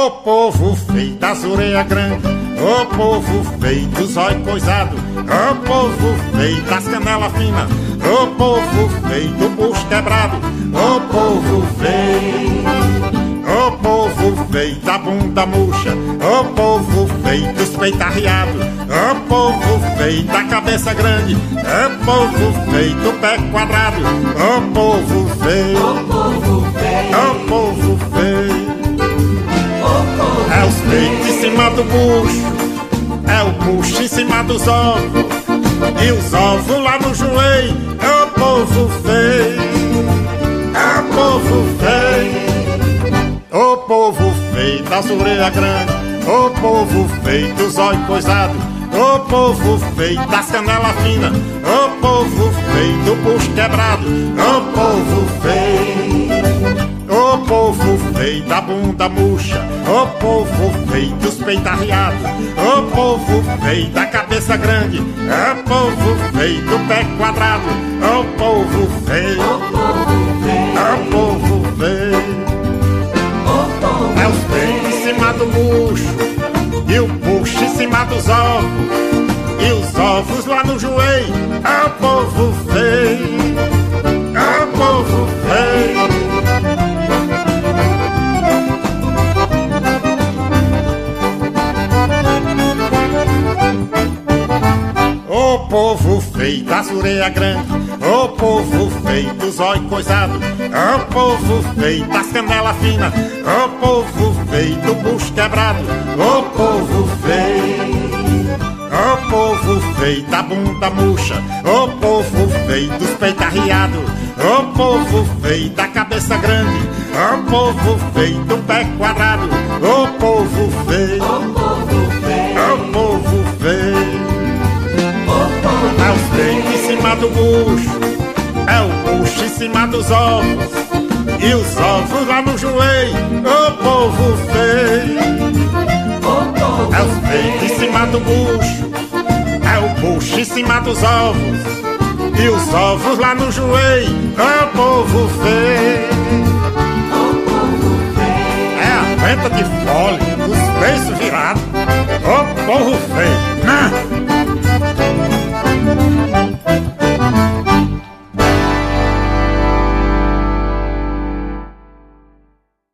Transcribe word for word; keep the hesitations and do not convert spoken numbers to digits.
Ô povo feio das orelhas grandes, ô povo feio dos olhos coisados, ô povo feio das canelas finas, ô povo feio do bucho quebrado, ô povo feio, ô povo feio da bunda murcha, ô povo feio dos peitos arriados, ô povo feio da cabeça grande, ô povo feio do pé quadrado, ô povo feio, ô povo feio, ô povo feio. É os peitos em cima do bucho, é o bucho em cima dos ovos, e os ovos lá no joelho. É o povo feio, é o povo feio, o povo feio das orelhas grandes, o povo feio dos olhos coisados, o povo feio das canelas finas, o povo feio do bucho quebrado, o povo feio, o povo feio da bunda murcha, o povo feio dos peitos arriados, o povo feio da cabeça grande, o povo feio do pé quadrado, o povo feio, o povo feio. É os peitos em cima do bucho, e o bucho em cima dos ovos, e os ovos lá no joelho. É o povo feio, é o povo feio. O povo feio das orelhas grandes, o povo feio dos olhos coisados, o povo feio das canelas finas, o povo feio do bucho quebrado, o povo feio, o povo feio da bunda murcha, o povo feio dos peitos arriados, o povo feio da cabeça grande, o povo feio do pé quadrado, o povo feio, o povo feio, o povo feio. É os peitos em cima do bucho, é o bucho em cima dos ovos, e os ovos lá no joelho. O povo feio, é os peitos em cima do bucho, é o bucho em cima dos ovos, e os ovos lá no joelho. O povo feio, é a venta de fole, os beiços virados. O povo feio.